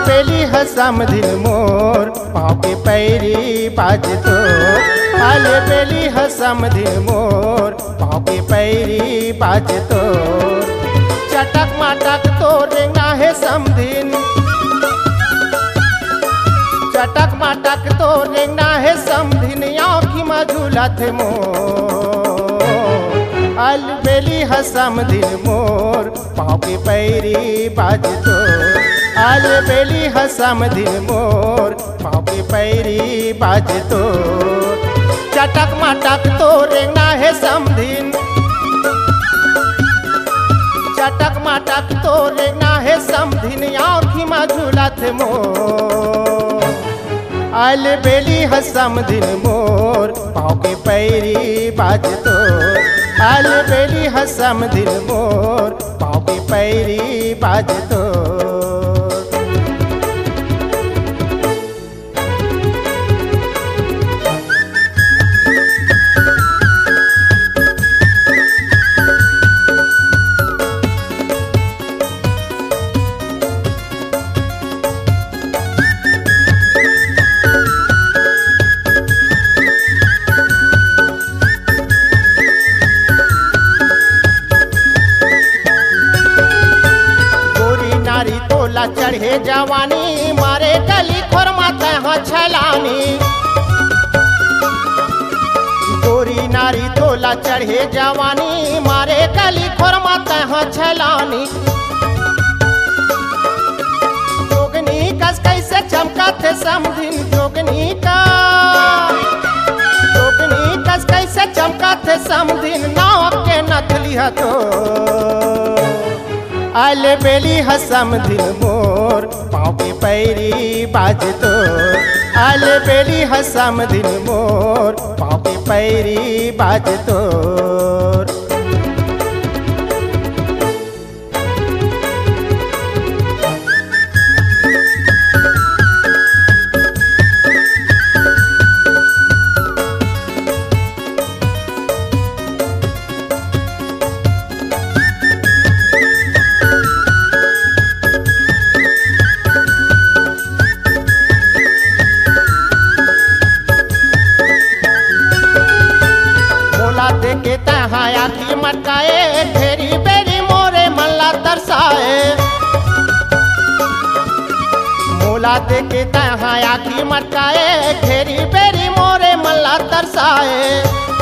बेली हसम दिन मोर पाँव के पैरी बाज तो आल बेली हसम दिन मोर पाँव के पैरी बाज तो चटक माटक तो रेंगना है समधिन चटक माटक तो रेंगना है समधिन आँखी में झूला थे मोर आल बेली हसम दिन मोर पाँव के पैरी बाज तो आल बेली हसम दिन मोर पाँव के पैरी बाज तो चटक माटक तो रेंगना है समधिन चटक माटक तो रेंगना है समधिन आँखी में झूला थे मोर आल बेली हसम दिन मोर पाँव के पैरी बाज तो आल बेली हसम दिन मोर पाँव के पैरी बाज तो चढ़े जवानी मारे गली खोर माता हाँ छलानी गोरी नारी तोला चढ़े जवानी मारे गली खोर माता हाँ छलानी जोगनी कस कैसे चमका थे समधिन जोगनी कस कैसे चमका थे समधिन नाव के नथली तो आल बेली हसम दिन मोर पाँव के पैरी बाज तो आल बेली हसम दिन मोर पाँव के पैरी बाज तो के तहाया की मटकाए फेरी बेरी मोरे मल्ला तरसाए मोला दे के तहाया की मटकाए फेरी बेरी मोरे मल्ला तरसाए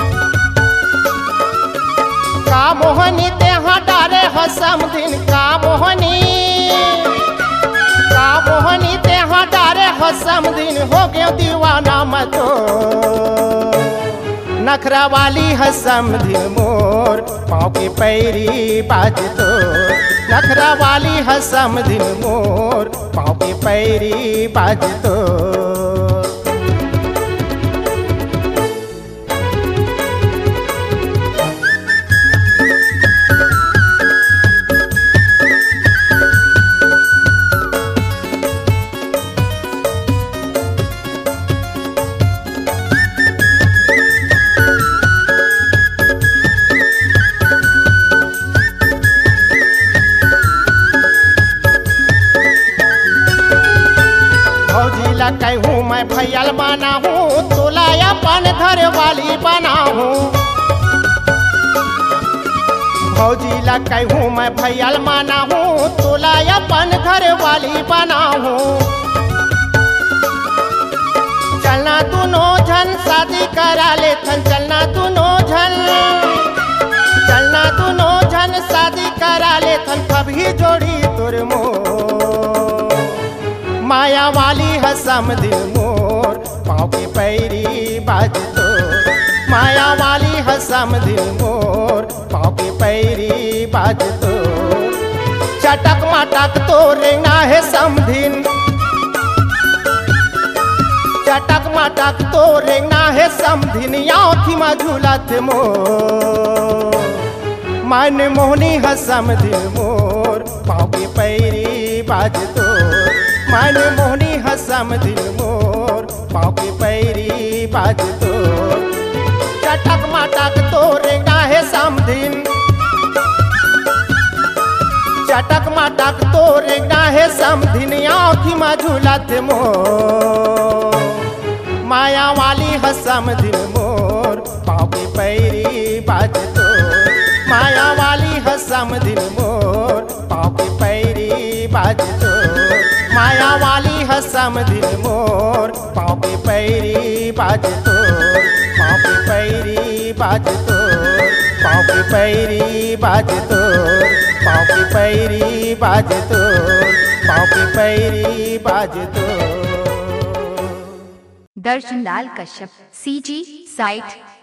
का मोहनी तेहा डारे हसम दिन का मोहनी तेहा डारे हसम दिन हो गयो दीवाना मतो नखरा वाली हसम दिन मोर पाँव के पैरी बाज तो नखरा वाली हसम दिन मोर पाँव के पैरी बाज तो कहूँ मैं भैयल बना हूँ तोला अपन घर वाली बना हूँ भौजी ला कहूँ मैं भैयल बना हूँ तोला अपन घर वाली बना हूँ चलना दोनों झन शादी करा ले थन चलना दोनों झन शादी करा ले थन कभी जोड़ी तोर मोर माया वाली हसम दिन मोर पाँव के पैरी बाज तो माया वाली हसम दिन मोर पाँव के पैरी बाज तो चटक माटक तो रेंगना है समधिन चटक माटक तो रेंगना है समधिन आँखी में झूला थे मोर मन मोहनी हसम दिन मोर पाँव के पैरी बाज तो मन मोहनी हसम दिन मोर पाँव के पैरी बाज तो चटक माटक तो रेंगना है समधिन चटक माटक तो रेंगना है समधिन आँखी में झूलत मोर माया वाली हसम दिल मोर पाँव के पैरी बाज तोर माया वाली हसम दिल मोर पाँव के पैरी बाज तोर माया वाली हसम दिल मोर पाँव के पैरी बाज तोर पाँव के पैरी बाज तोर पाँव के पैरी बाज तोर पाँव के पैरी बाज तोर पाँव के पैरी बाज तोर। Darshan Lal Kashyap CG site